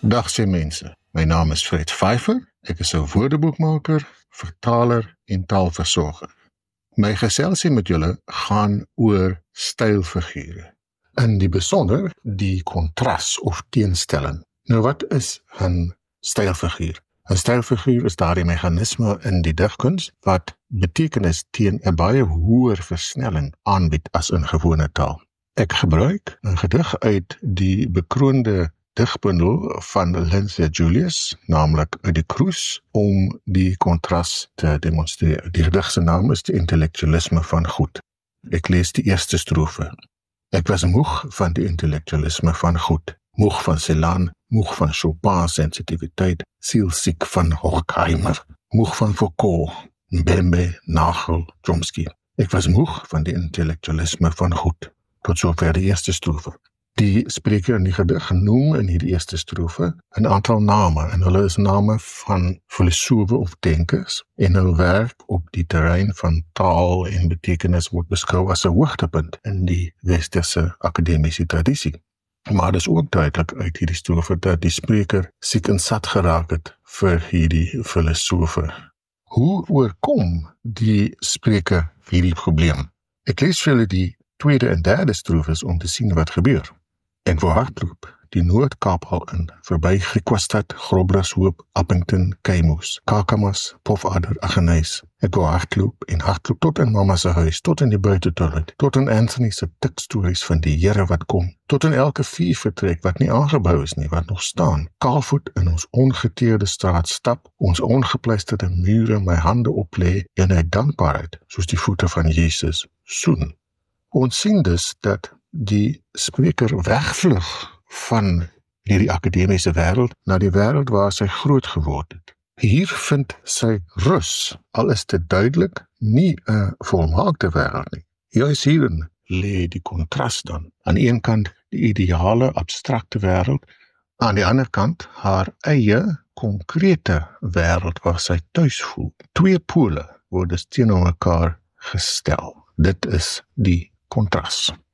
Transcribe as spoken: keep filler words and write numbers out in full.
Dag sê mense, my naam is Fred Pfeiffer, ek is 'n woordeboekmaker, vertaler en taalversorger. My geselsie met julle gaan oor stylfigure. In die besonder die kontras of teenstelling. Nou wat is 'n stylfiguur? 'n Stylfiguur is daardie meganisme in die digkuns wat betekenis teen 'n baie hoër versnelling aanbied as in gewone taal. Ek gebruik 'n gedig uit die bekroonde digbundel van Lindsay Julius, naamlik uit die Kroes, om die kontras te demonstreer. Die gedig se naam is die intellektualisme van goed. Ek lees die eerste strofe. Ek was moeg van die intellektualisme van goed, moeg van Celan, moeg van Chopin sensitiviteit, sielsiek van Horkheimer, moeg van Foucault, Mbembe, Nagel, Chomsky. Ek was moeg van die intellektualisme van goed. Tot sover die eerste strofe. Die spreker in die gedig noem in hierdie eerste strofe 'n aantal name, en hulle is name van filosofe of denkers, en hul werk op die terrein van taal en betekenis word beskou as 'n hoogtepunt in die westerse akademiese tradisie. Maar dit is ook duidelik uit hierdie strofe dat die spreker siek en sat geraak het vir hierdie filosofe. Hoe oorkom die spreker hierdie probleem? Ek lees vir julle die tweede en derde strofes om te sien wat gebeur. En voor hardloop die Noord-Kaap al in, verby Griekwastad, Groblershoop, Appington, Keimoes, Kakamas, Pofadder, Aggeneys. Ek wou hardloop en hardloop tot in mamma se huis, tot in die buitetoilet, tot in Anthony se tikstories van die Here wat kom, tot in elke vuurvertrek wat nie aangebou is nie, wat nog staan, kaalvoet in ons ongeteerde straat stap, ons ongepleisterde mure my hande oplê en uit dankbaarheid, soos die voete van Jesus, soen. Ons sien dus dat die spreker wegvlug van hierdie akademiese wêreld na die wêreld waar sy groot geword het. Hier vind sy rus, al is dit duidelik nie 'n volmaakte wêreld nie. Juis hierin lê die kontras dan. Aan die een kant die ideale abstrakte wêreld, aan die ander kant haar eie konkrete wêreld waar sy tuis voel. Twee pole word dus teenoor mekaar gestel. Dit is die kontras.